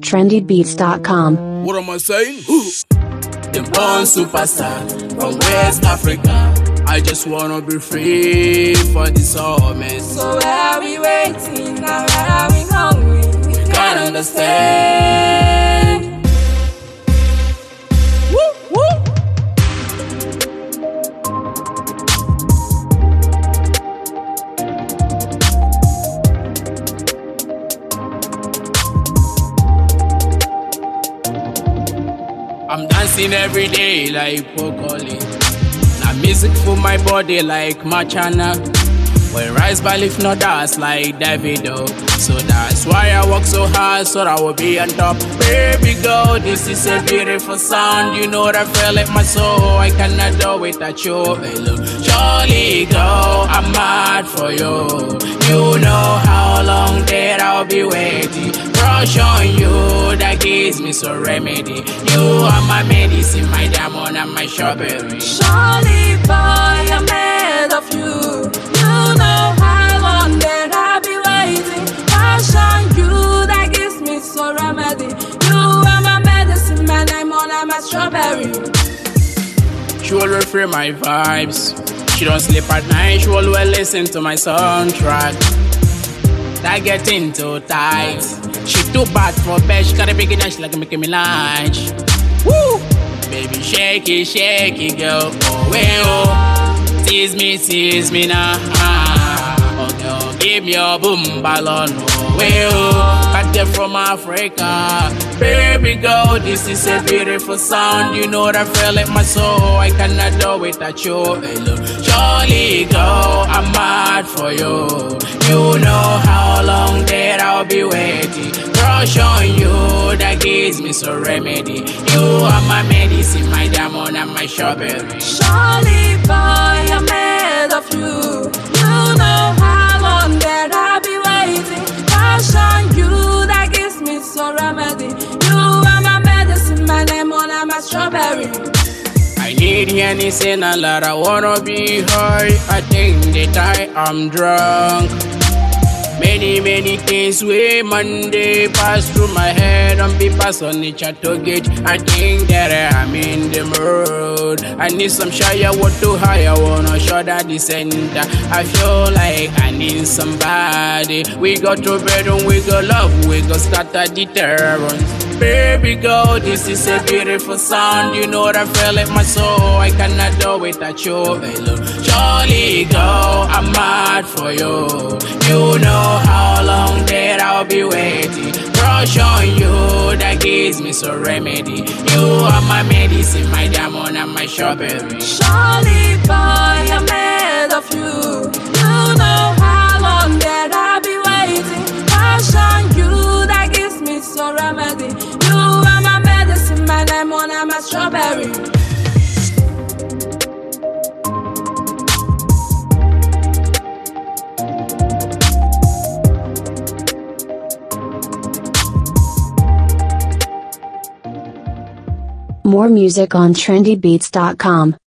trendybeats.com. What am I saying? The born superstar from West Africa. I just wanna be free for this whole mess. So where are we waiting? Now where are we going? We Can't understand. Woo, woo. I'm dancing every day like broccoli. Now music for my body like Machana. When rise by lift no dance like Davido. So that's why I work so hard so I will be on top. Baby girl, this is a beautiful sound. You know that feel like my soul. I cannot do without you. Hello, surely girl, I'm mad for you. You know how long that I'll be waiting. Crush on you, that gives me so remedy. You are my medicine, my diamond and my strawberry. Surely boy, I'm made of you. You know how long that I'll be waiting. Crush on you, that gives me so remedy. You are my medicine, my diamond and my strawberry. She will refrain my vibes. She don't sleep at night, she will listen to my soundtrack. That getting too tight. She too bad for bed, she gotta big it down, she like a Nicki Minaj. Woo! Baby, shake it, girl. Oh, well, tease me now. Oh, girl, give me your boom ballon. Oh, well, back there from Africa. Baby girl, this is a beautiful sound. You know that feel like my soul. I cannot do without you. Hello, surely girl, I'm mad for you. You know how long that I'll be waiting. Crush on you, that gives me so remedy. You are my medicine, my diamond and my strawberry. Surely boy, I'm made of you. You know how long that I'll be waiting. Crush on you, that gives me so remedy. You are my medicine, my lemon and my strawberry. I need anything a lot, I wanna be high. I think that I am drunk. Many things way Monday pass through my head and be pass on the chateau gate. I think that I'm in the mood. I need some shire, what to higher, wanna shut at the center. I feel like I need somebody. We go to bedroom, we go love, we go start at the terrors. Baby girl, this is a beautiful sound. You know that feel like my soul. I cannot do without you. Hello, surely girl, I'm mad for you. You know how long that I'll be waiting. Crush on you, that gives me so remedy. You are my medicine, my diamond and my strawberry. Surely boy, I'm made of you. You know how long that I'll be waiting. Crush on you, that gives me so remedy. You are my medicine, my lemon and my strawberry. More music on trendybeats.com.